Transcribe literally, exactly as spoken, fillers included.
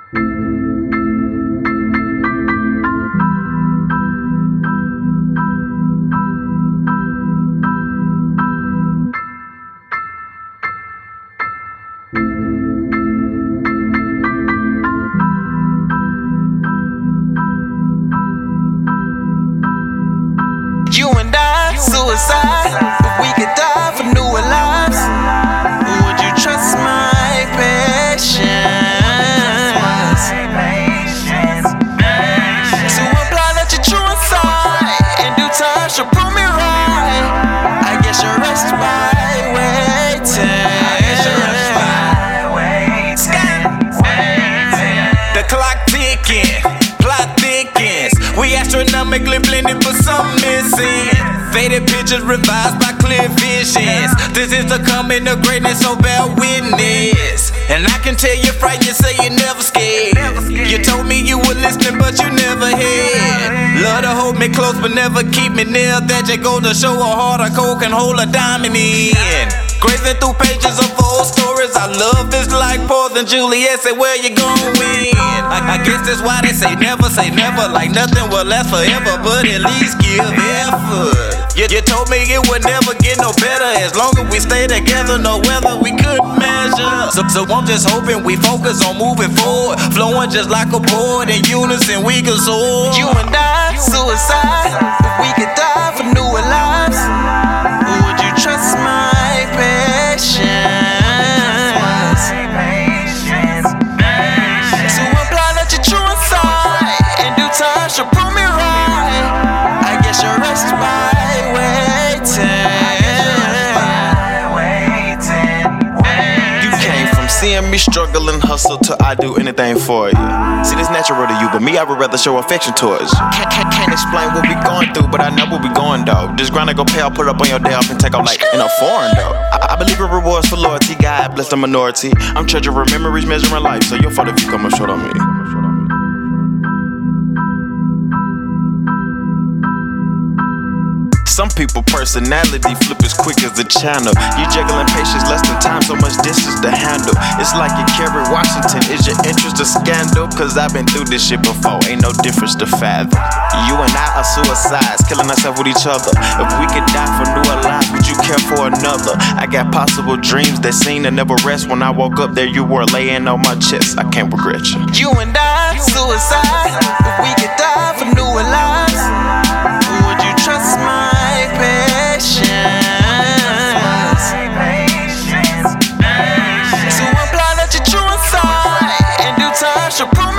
You and I, suicide, if we could die for newer lives, would you trust my patience? To imply that you're true inside, in due time she'll prove me right. I guess you'll rest by waiting. The clock ticking, plot thickens. We astronomically blended, but some missing. Faded pictures revised by clear visions. This is the coming of greatness, so bear witness. And I can tell you're frightened, you say you're never scared. You told me you were listening, but you never had. Love to hold me close, but never keep me near. That just goes to show a heart of cold can hold a diamond in. Grazing through pages of old stories. Our love is like poison. Juliet say, where you going? I, I guess that's why they say never say never. Like nothing will last forever, but at least give effort. You, you told me it would never get no better as long as we stay together. No weather we couldn't measure. So, so I'm just hoping we focus on moving forward, flowing just like a board. In unison we can soar. You and I, suicide, if we could die for newer lives, would you trust my patience? To imply that you're true inside, in due time she'll prove me right. I guess you'll rest by seeing me struggle and hustle till I do anything for you. See, this natural to you, but me, I would rather show affection towards you. Can't, can't, can't explain what we going through, but I know what we going, though. This grind I go pay, I'll put up on your day off and take off like in a foreign, though. I, I believe in rewards for loyalty, God bless the minority. I'm treasuring memories, measuring life, so your fault if you come up short on me. Some people personality flip as quick as a channel. You juggling patience less than time, so much distance to handle. It's like you carry Washington. Is your interest a scandal? Cause I've been through this shit before, ain't no difference to fathom. You and I are suicides, killing ourselves with each other. If we could die for newer lives, would you care for another? I got possible dreams that seem to never rest. When I woke up, there you were laying on my chest. I can't regret you. You and I, suicide, if we could die for newer lives, would you trust my patience? To imply that you're true inside, in due time she'll prove